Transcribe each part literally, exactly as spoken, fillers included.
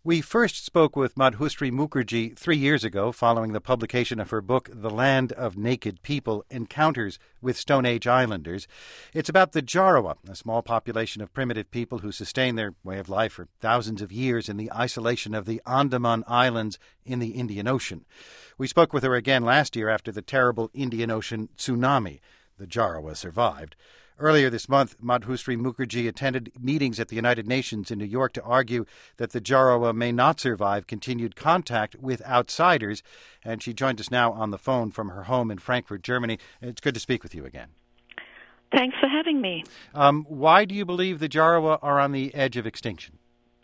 We first spoke with Madhusri Mukherjee three years ago following the publication of her book, The Land of Naked People, Encounters with Stone Age Islanders. It's about the Jarawa, a small population of primitive people who sustain their way of life for thousands of years in the isolation of the Andaman Islands in the Indian Ocean. We spoke with her again last year after the terrible Indian Ocean tsunami. The Jarawa survived. Earlier this month, Madhusri Mukherjee attended meetings at the United Nations in New York to argue that the Jarawa may not survive continued contact with outsiders, and she joined us now on the phone from her home in Frankfurt, Germany. It's good to speak with you again. Thanks for having me. Um, why do you believe the Jarawa are on the edge of extinction?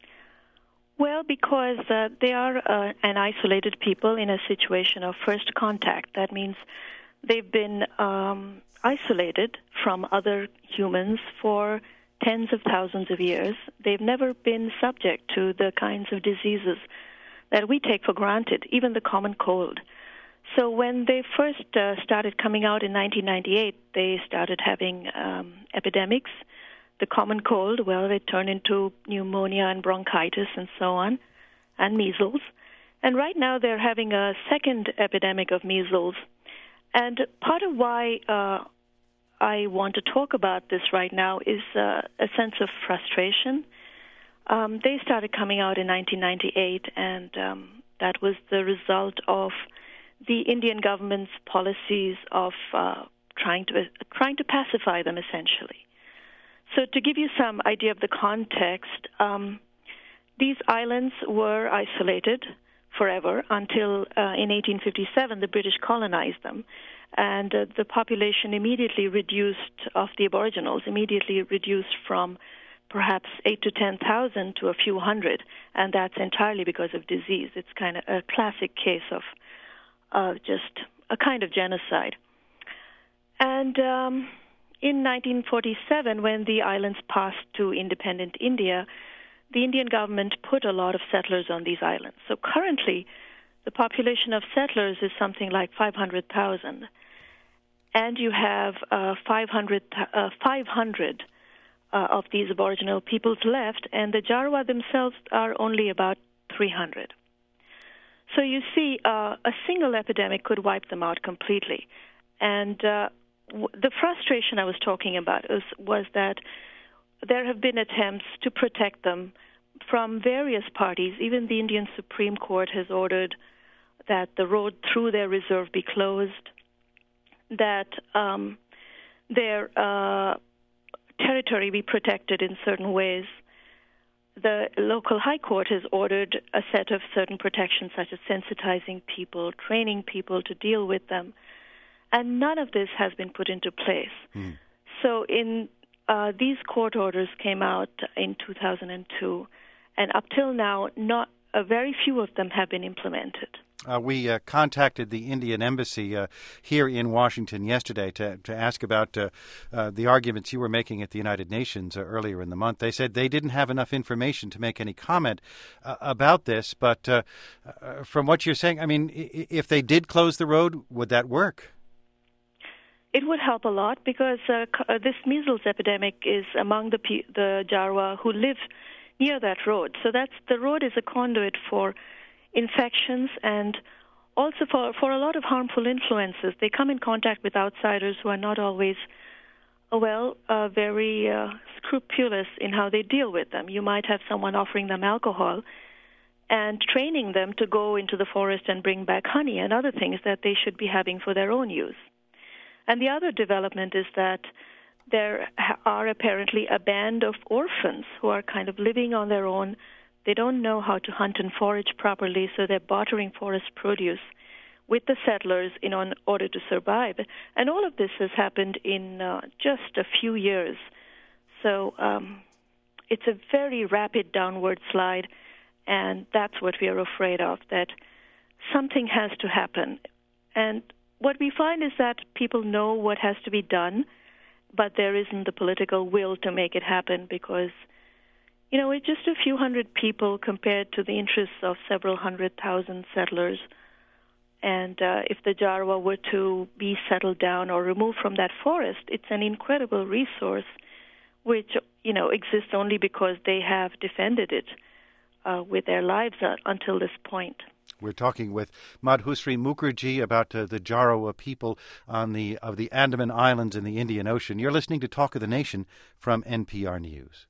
Well, because uh, they are uh, an isolated people in a situation of first contact. That means they've been um, isolated from other humans for tens of thousands of years. They've never been subject to the kinds of diseases that we take for granted, even the common cold. So when they first uh, started coming out in nineteen ninety-eight, they started having um, epidemics. The common cold, well, it turned into pneumonia and bronchitis and so on, and measles. And right now they're having a second epidemic of measles. And part of why uh, I want to talk about this right now is uh, a sense of frustration. Um, they started coming out in nineteen ninety-eight, and um, that was the result of the Indian government's policies of uh, trying to uh, trying to pacify them, essentially. So to give you some idea of the context, um, these islands were isolated forever until uh, in eighteen fifty-seven the British colonized them, and uh, the population immediately reduced of the Aboriginals immediately reduced from perhaps eight to ten thousand to a few hundred, and that's entirely because of disease. It's kind of a classic case of uh, just a kind of genocide. And um, in nineteen forty-seven, when the islands passed to independent India, the Indian government put a lot of settlers on these islands. So currently, the population of settlers is something like five hundred thousand. And you have uh, five hundred, uh, five hundred uh, of these Aboriginal peoples left, and the Jarawa themselves are only about three hundred. So you see, uh, a single epidemic could wipe them out completely. And uh, w- the frustration I was talking about was, was that there have been attempts to protect them from various parties. Even the Indian Supreme Court has ordered that the road through their reserve be closed, that um, their uh, territory be protected in certain ways. The local high court has ordered a set of certain protections, such as sensitizing people, training people to deal with them, and none of this has been put into place. Mm. So in Uh, these court orders came out in two thousand two, and up till now, not a very few of them have been implemented. Uh, we uh, contacted the Indian Embassy uh, here in Washington yesterday to, to ask about uh, uh, the arguments you were making at the United Nations uh, earlier in the month. They said they didn't have enough information to make any comment uh, about this, but uh, uh, from what you're saying, I mean, I- if they did close the road, would that work? It would help a lot because uh, uh, this measles epidemic is among the P- the Jarawa who live near that road. So that's the road is a conduit for infections and also for, for a lot of harmful influences. They come in contact with outsiders who are not always, uh, well, uh, very uh, scrupulous in how they deal with them. You might have someone offering them alcohol and training them to go into the forest and bring back honey and other things that they should be having for their own use. And the other development is that there are apparently a band of orphans who are kind of living on their own. They don't know how to hunt and forage properly, so they're bartering forest produce with the settlers in order to survive. And all of this has happened in uh, just a few years. So um, it's a very rapid downward slide, and that's what we are afraid of, that something has to happen. And what we find is that people know what has to be done, but there isn't the political will to make it happen because, you know, it's just a few hundred people compared to the interests of several hundred thousand settlers. And uh, if the Jarawa were to be settled down or removed from that forest, it's an incredible resource which, you know, exists only because they have defended it uh, with their lives uh, until this point. We're talking with Madhusri Mukherjee about uh, the Jarawa people on the of the Andaman Islands in the Indian Ocean. You're listening to Talk of the Nation from N P R News.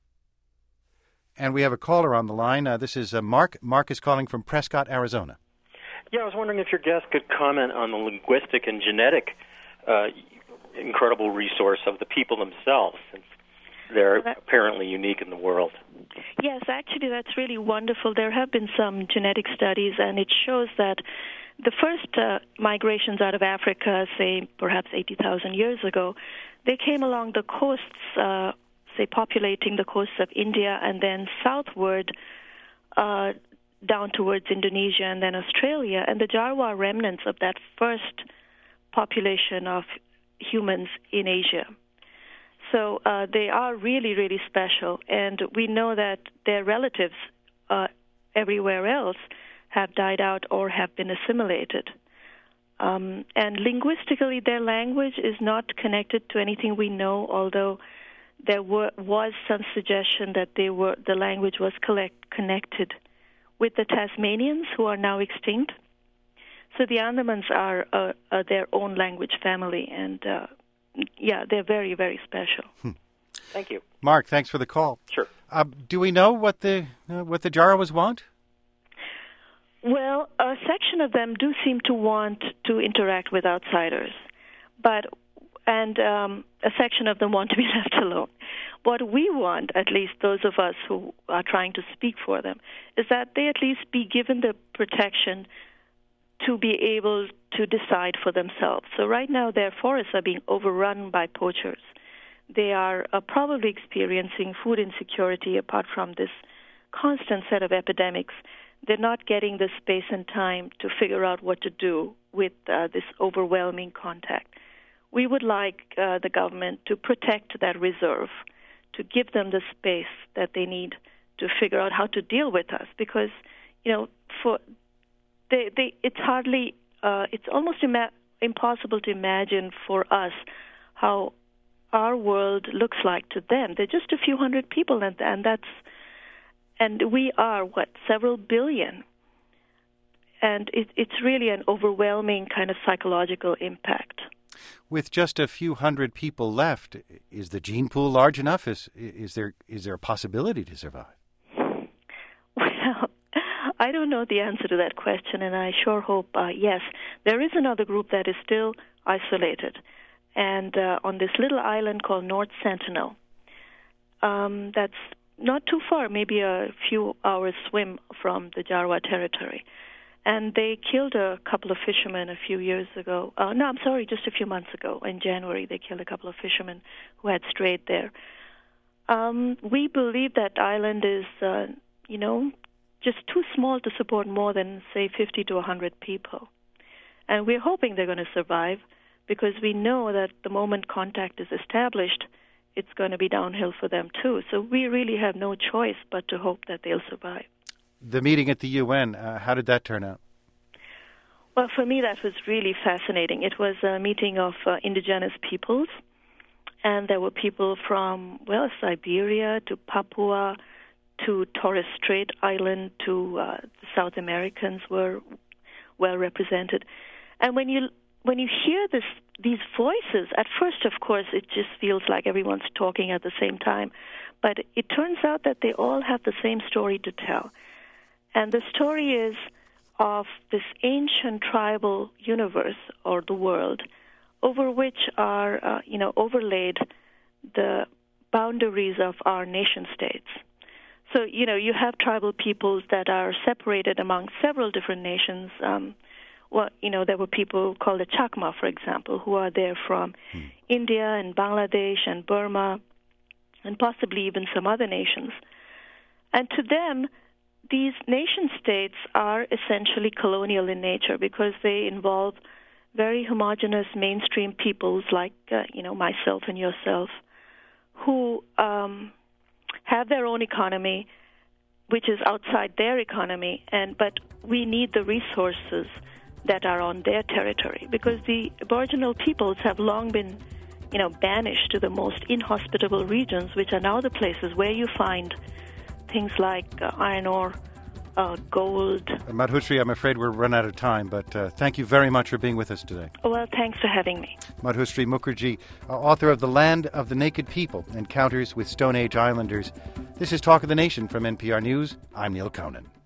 And we have a caller on the line. Uh, this is uh, Mark. Mark is calling from Prescott, Arizona. Yeah, I was wondering if your guest could comment on the linguistic and genetic uh, incredible resource of the people themselves, since they're apparently unique in the world. Yes, actually, that's really wonderful. There have been some genetic studies, and it shows that the first uh, migrations out of Africa, say perhaps eighty thousand years ago, they came along the coasts, uh, say populating the coasts of India, and then southward uh, down towards Indonesia and then Australia. And the Jarawa remnants of that first population of humans in Asia. So uh, they are really, really special, and we know that their relatives uh, everywhere else have died out or have been assimilated. Um, and linguistically, their language is not connected to anything we know, although there were, was some suggestion that they were the language was collect, connected with the Tasmanians, who are now extinct. So the Andamans are uh, uh, their own language family, and uh, yeah, they're very, very special. Hmm. Thank you, Mark. Thanks for the call. Sure. Uh, do we know what the uh, what the Jarawas want? Well, a section of them do seem to want to interact with outsiders, but and um, a section of them want to be left alone. What we want, at least those of us who are trying to speak for them, is that they at least be given the protection to be able to decide for themselves. So right now their forests are being overrun by poachers. They are uh, probably experiencing food insecurity apart from this constant set of epidemics. They're not getting the space and time to figure out what to do with uh, this overwhelming contact. We would like uh, the government to protect that reserve, to give them the space that they need to figure out how to deal with us, because, you know, for They, they, it's hardly, uh, it's almost ima- impossible to imagine for us how our world looks like to them. They're just a few hundred people, and, and that's, and we are, what, several billion. And it, it's really an overwhelming kind of psychological impact. With just a few hundred people left, is the gene pool large enough? Is, is there is there a possibility to survive? Well, I don't know the answer to that question, and I sure hope uh, yes. There is another group that is still isolated, and uh, on this little island called North Sentinel. Um, that's not too far, maybe a few hours swim from the Jarawa territory. And they killed a couple of fishermen a few years ago. Uh, no, I'm sorry, just a few months ago. In January, they killed a couple of fishermen who had strayed there. Um, we believe that island is, uh, you know, just too small to support more than, say, fifty to one hundred people. And we're hoping they're going to survive, because we know that the moment contact is established, it's going to be downhill for them too. So we really have no choice but to hope that they'll survive. The meeting at the U N, uh, how did that turn out? Well, for me, that was really fascinating. It was a meeting of uh, indigenous peoples, and there were people from, well, Siberia to Papua to Torres Strait Island to uh, the South Americans were well represented. And when you when you hear this these voices, at first, of course, it just feels like everyone's talking at the same time. But it turns out that they all have the same story to tell. And the story is of this ancient tribal universe, or the world, over which are, uh, you know, overlaid the boundaries of our nation states. So, you know, you have tribal peoples that are separated among several different nations. Um, well, you know, there were people called the Chakma, for example, who are there from hmm. India and Bangladesh and Burma, and possibly even some other nations. And to them, these nation-states are essentially colonial in nature, because they involve very homogeneous mainstream peoples like, uh, you know, myself and yourself, who um, have their own economy, which is outside their economy, and but we need the resources that are on their territory, because the Aboriginal peoples have long been, you know, banished to the most inhospitable regions, which are now the places where you find things like uh, iron ore, uh, gold. Madhushree, I'm afraid we're run out of time, but uh, thank you very much for being with us today. Well, thanks for having me. Madhushree Mukherjee, uh, author of The Land of the Naked People, Encounters with Stone Age Islanders. This is Talk of the Nation from N P R News. I'm Neil Conan.